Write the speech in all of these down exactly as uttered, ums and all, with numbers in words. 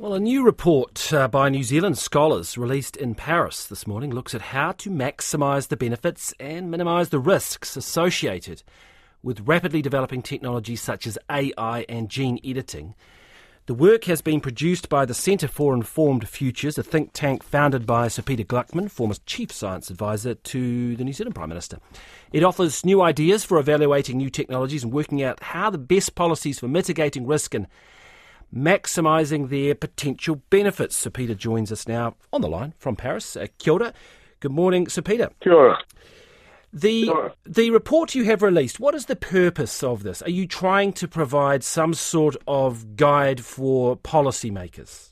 Well, a new report uh, by New Zealand scholars released in Paris this morning looks at how to maximise the benefits and minimise the risks associated with rapidly developing technologies such as A I and gene editing. The work has been produced by the Centre for Informed Futures, a think tank founded by Sir Peter Gluckman, former Chief Science Advisor to the New Zealand Prime Minister. It offers new ideas for evaluating new technologies and working out how the best policies for mitigating risk and maximising their potential benefits. Sir Peter joins us now on the line from Paris. Uh, kia ora. Good morning, Sir Peter. Kia ora. The, Kia ora. the report you have released, what is the purpose of this? Are you trying to provide some sort of guide for policymakers?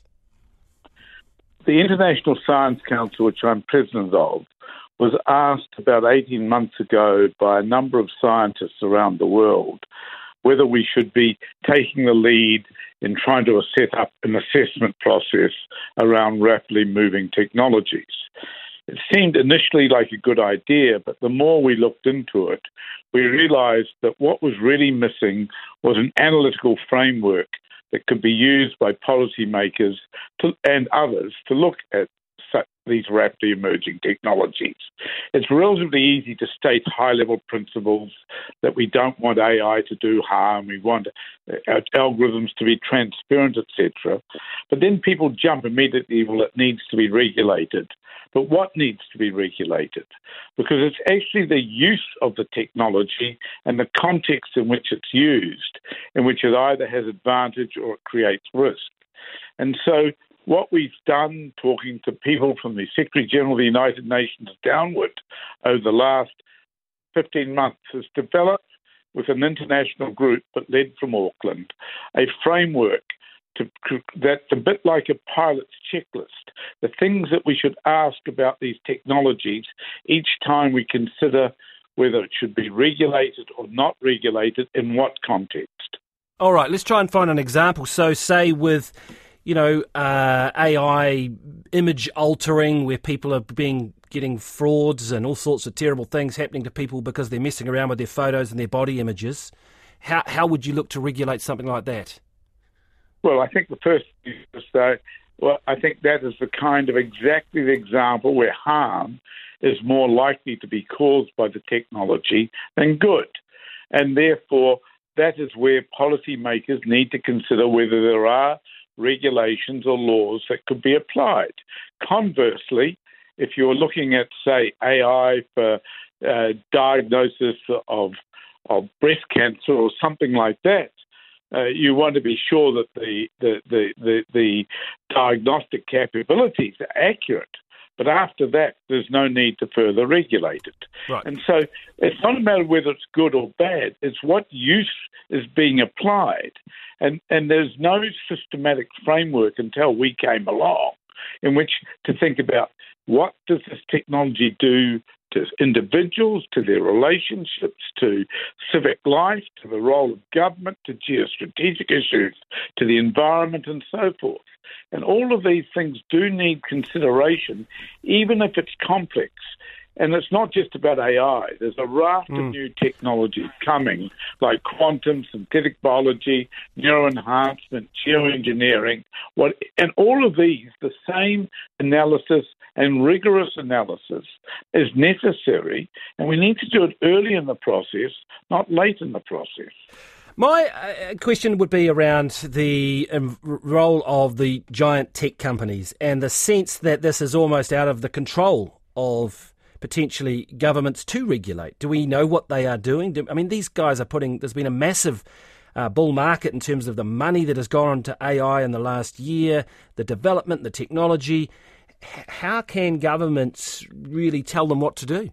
The International Science Council, which I'm president of, was asked about eighteen months ago by a number of scientists around the world whether we should be taking the lead in trying to set up an assessment process around rapidly moving technologies. It seemed initially like a good idea, but the more we looked into it, we realized that what was really missing was an analytical framework that could be used by policymakers to, and others to look at such, these rapidly emerging technologies. It's relatively easy to state high-level principles that we don't want A I to do harm, we want our algorithms to be transparent, et cetera. But then people jump immediately, well, it needs to be regulated. But what needs to be regulated? Because it's actually the use of the technology and the context in which it's used, in which it either has advantage or it creates risk. And so what we've done, talking to people from the Secretary General of the United Nations downward over the last fifteen months, is develop with an international group, but led from Auckland, a framework to, that's a bit like a pilot's checklist, the things that we should ask about these technologies each time we consider whether it should be regulated or not regulated, in what context. All right, let's try and find an example. So say with, you know, uh, A I image altering, where people are being getting frauds and all sorts of terrible things happening to people because they're messing around with their photos and their body images. How how would you look to regulate something like that? Well, I think the first thing is to say, well, I think that is the kind of exactly the example where harm is more likely to be caused by the technology than good. And therefore, that is where policymakers need to consider whether there are regulations or laws that could be applied. Conversely, if you're looking at, say, A I for uh, diagnosis of, of breast cancer or something like that, Uh, you want to be sure that the, the, the, the, the diagnostic capabilities are accurate. But after that, there's no need to further regulate it. Right. And so it's not a matter of whether it's good or bad. It's what use is being applied. And, and there's no systematic framework until we came along in which to think about what does this technology do to individuals, to their relationships, to civic life, to the role of government, to geostrategic issues, to the environment, and so forth. And all of these things do need consideration, even if it's complex. And it's not just about A I. There's a raft mm. of new technologies coming, like quantum, synthetic biology, neuroenhancement, geoengineering. What, and all of these, the same analysis and rigorous analysis is necessary, and we need to do it early in the process, not late in the process. My uh, question would be around the um, role of the giant tech companies and the sense that this is almost out of the control of potentially governments to regulate. Do we know what they are doing? Do, I mean, these guys are putting, there's been a massive uh, bull market in terms of the money that has gone into A I in the last year, the development, the technology. H- how can governments really tell them what to do?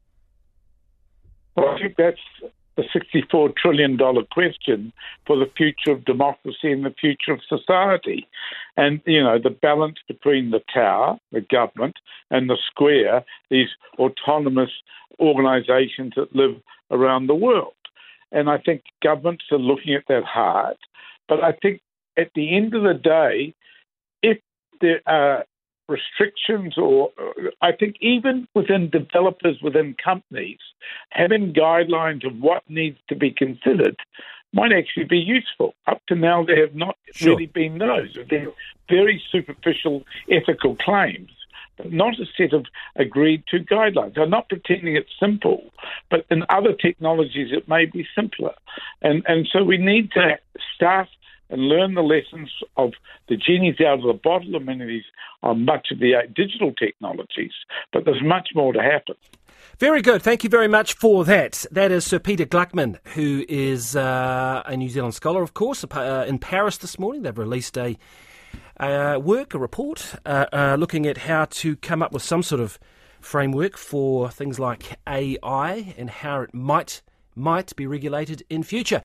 Well, I think that's the sixty-four trillion dollars question for the future of democracy and the future of society. And, you know, the balance between the tower, the government, and the square, these autonomous organisations that live around the world. And I think governments are looking at that hard. But I think at the end of the day, if there are restrictions, or I think even within developers, within companies, having guidelines of what needs to be considered might actually be useful. Up to now, there have not Sure. really been those. They're very superficial ethical claims, but not a set of agreed-to guidelines. I'm not pretending it's simple, but in other technologies it may be simpler. And, and so we need to start and learn the lessons of the genie's out of the bottle of many of these, on much of the uh, digital technologies, but there's much more to happen. Very good. Thank you very much for that. That is Sir Peter Gluckman, who is uh, a New Zealand scholar, of course, uh, in Paris this morning. They've released a uh, work, a report, uh, uh, looking at how to come up with some sort of framework for things like A I and how it might might be regulated in future.